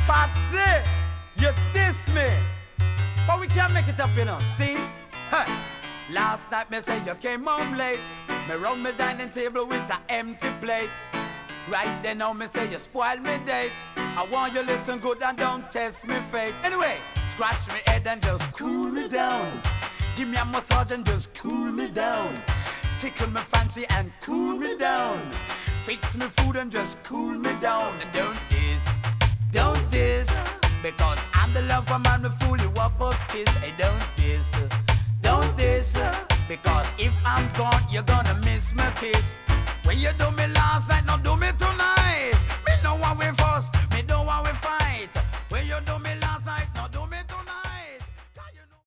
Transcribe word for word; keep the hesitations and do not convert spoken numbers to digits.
Patsy, you diss me, but we can't make it up, you know. See? Hey. Last night me say you came home late. Me round me dining table with an empty plate. Right then now me say you spoiled me date. I want you listen good and don't test me fate. Anyway, scratch me head and just cool me down. Give me a massage and just cool me down. Tickle me fancy and cool me down. Fix me food and just cool me down. And don't diss, don't diss, because I'm the lover man who fool you up a kiss. Hey, don't diss, don't diss, because if I'm gone you're gonna miss my kiss. When you do me